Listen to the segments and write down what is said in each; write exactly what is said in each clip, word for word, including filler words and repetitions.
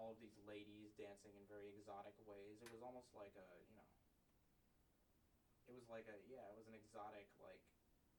all of these ladies dancing in very exotic ways. It was almost like a, you know, it was like a, yeah, it was an exotic, like,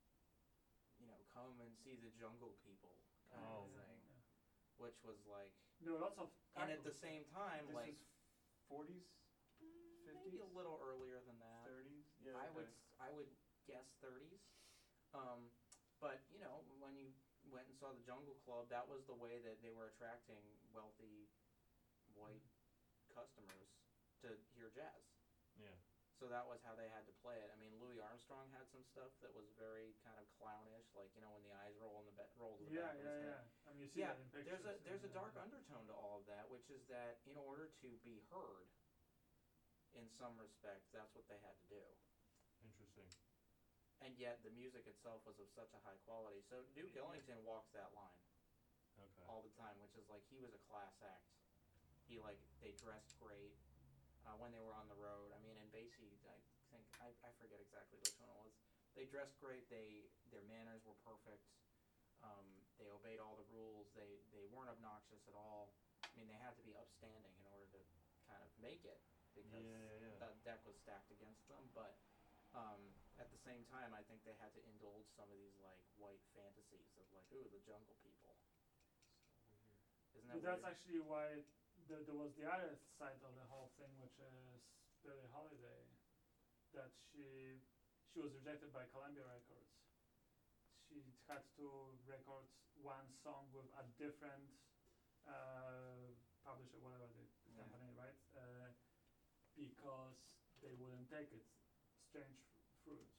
you know, come and see the jungle people kind Oh. of thing, Yeah. which was like, There were lots of and at the titles. same time, This like, is forties, maybe fifties, a little earlier than that. thirties. Yeah, I okay. would s- I would guess thirties, um, but you know when you went and saw the Jungle Club, that was the way that they were attracting wealthy white customers to hear jazz. Yeah. So that was how they had to play it. I mean, Louis Armstrong had some stuff that was very kind of clownish, like you know when the eyes roll in the ba- roll to the Yeah, back of his yeah, head. yeah. I mean, you see Yeah, that in pictures. there's a there's a and, dark uh, undertone to all of that, which is that in order to be heard, in some respect, that's what they had to do. Interesting. And yet the music itself was of such a high quality. So Duke Ellington walks that line Okay. all the time, which is like he was a class act. He like they dressed great uh, when they were on the road. I mean, and Basie, I think I, I forget exactly which one it was. They dressed great. They their manners were perfect. Um, they obeyed all the rules. They they weren't obnoxious at all. I mean, they had to be upstanding in order to kind of make it because Yeah, yeah, yeah. that deck was stacked against them. But um, at the same time, I think they had to indulge some of these like white fantasies of like, ooh, the jungle people. So weird. Isn't that But that's weird? actually why the, there was the other side of the whole thing, which is Billie Holiday, that she she was rejected by Columbia Records. She had to record one song with a different uh, publisher, whatever the, the Yeah. company, right? Uh, because they wouldn't take it. Strange Fruit.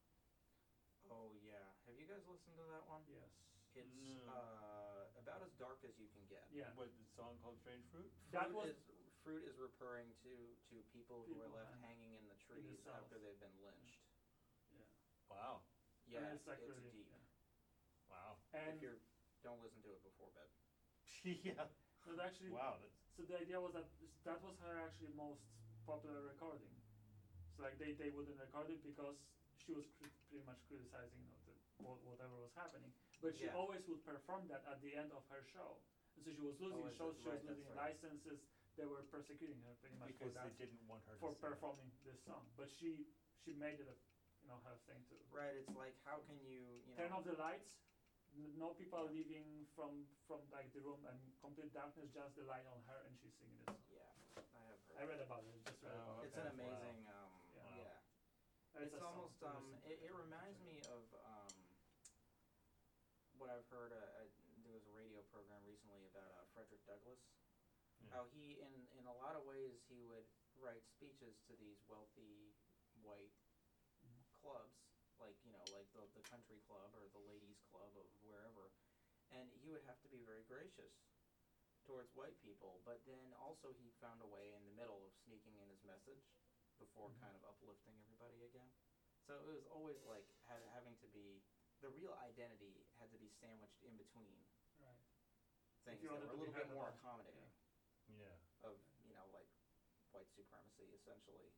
Oh yeah. Have you guys listened to that one? Yes. It's No. uh, about as dark as you can get. Yeah. What, the song called Strange Fruit? That Fruit was- is fruit is referring to, to people who are People left hang- hanging in the trees south. after they've been lynched. Yeah. Wow. Yeah, And it's, it's like really, deep. yeah. Wow. And if you're, don't listen to it before bed. yeah. but actually, Wow, that's so the idea was that this- that was her actually most popular recording. So like they, they wouldn't record it because she was crit- pretty much criticizing, you know, the, wha- whatever was happening. But she Yeah. always would perform that at the end of her show. And so she was losing Always shows, is, she was right, that's losing right. licenses. They were persecuting her pretty much because for they that, didn't want her for to sing. performing this song. But she she made it a, you know, her thing to Right, it's like how can you, you know, turn off the lights. n- No people Yeah. leaving from from like the room and complete darkness, just the light on her and she's singing this song. yeah, I have heard. I read about it, just read Oh, about it. It's an Okay, wow. amazing, um, Yeah. Wow. yeah. It's, It's a song almost, to um, listen to. it, it reminds me of, um, what I've heard, uh, I, there was a radio program recently about, uh, Frederick Douglass. Yeah. How he, in, in a lot of ways, he would write speeches to these wealthy white Mhm. clubs, like, you know, like the, the country club or the ladies club of wherever, and he would have to be very gracious towards white people, but then also he found a way in the middle of sneaking in his message before Mhm. kind of uplifting everybody again. So it was always like ha- having to be, the real identity had to be sandwiched in between Right. things you that wanted were a to be little bit heard more about, accommodating Yeah. of, you know, like white supremacy essentially.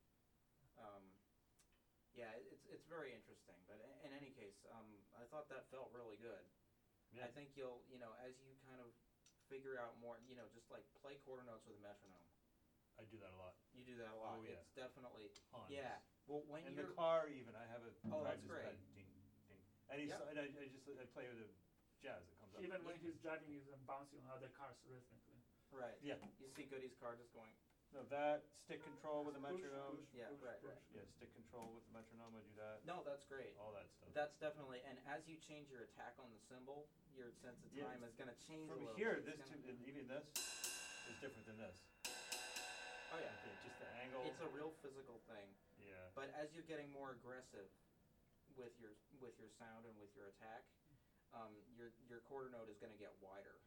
Um, yeah, it, it's it's very interesting, but in, in any case, um, I thought that felt really good. Yeah. I think you'll, you know, as you kind of figure out more, you know, just like play quarter notes with a metronome. I do that a lot. You do that a lot. Oh, yeah. It's definitely, Tons. yeah. Well, when In you're the car, even I have a Oh, that's practice great. pad, ding, ding, and, he's, Yep. and I, I just I play with the jazz that comes up. Even when Yeah. he's driving, he's um, bouncing on other cars rhythmically. right, Yeah. you see Goody's car just going, No, that stick control with the Push, metronome. push, Yeah, push, right, push. right. Yeah, stick control with the metronome. I do that. no, that's great. All that stuff. That's definitely, and as you change your attack on the cymbal, your sense of Yeah, time is going to change a From little. here, It's this gonna- to, and even this is different than this. Oh yeah, Okay, just the angle. it's a real physical thing. Yeah. But as you're getting more aggressive with your with your sound and with your attack, um, your your quarter note is going to get wider.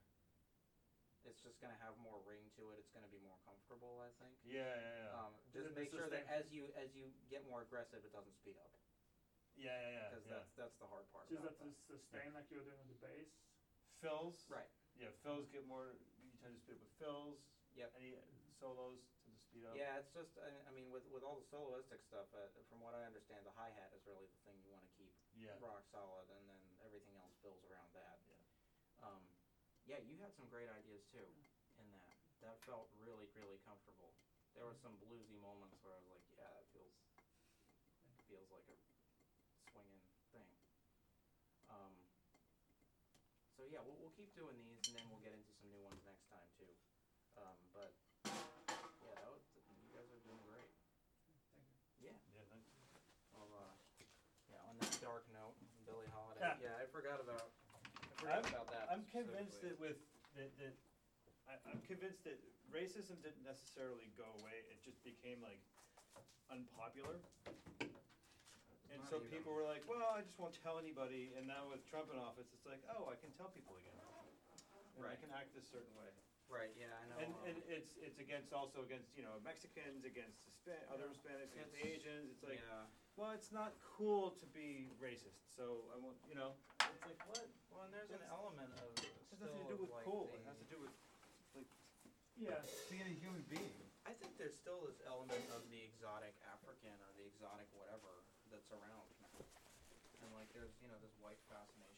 It's just going to have more ring to it. It's going to be more comfortable, I think. Yeah, yeah, yeah. Um, just Is it make the sure that sustain- as you as you get more aggressive, it doesn't speed up, yeah, yeah, yeah. because yeah. that's that's the hard part. So is about that to sustain like you're doing with the bass? Fills. Right. Yeah, fills get more. You tend to speed up with fills. Yep. Any solos tend to speed up. Yeah, it's just I, I mean with with all the soloistic stuff, uh, from what I understand, the hi hat is really the thing you want to keep Yeah. rock solid, and then everything else builds around that. Yeah. Um, yeah, you had some great ideas too in that. That felt felt really, really comfortable. There were some bluesy moments where I was like, yeah, that feels feels like a swinging thing. Um, so yeah, we'll we'll keep doing these, and then we'll get into some new ones next time too. Um, but yeah, that was, you guys are doing great. Thank you. Yeah. Yeah, thanks. Well, uh, yeah. On that dark note, Billie Holiday. Yeah. Yeah, I forgot about. I forgot about that. I'm convinced that specifically. with, that, that, I, I'm convinced that racism didn't necessarily go away, it just became like unpopular. And Not so even. people were like, well, I just won't tell anybody, and now with Trump in office, it's like, oh, I can tell people again. And I Right. can act this certain way. Right. Yeah, I know. And, um, and it's, it's against, also against, you know, Mexicans, against Hispan- other Yeah. Hispanics, against It's- Asians, it's like, yeah. well, it's not cool to be racist, so I won't, you know, it's like, what? Well, and there's an That's- element of It has still nothing to do of, with like, cool, the, it has to do with, Yeah, Being a human being. I think there's still this element of the exotic African or the exotic whatever that's around. And like there's, you know, this white fascination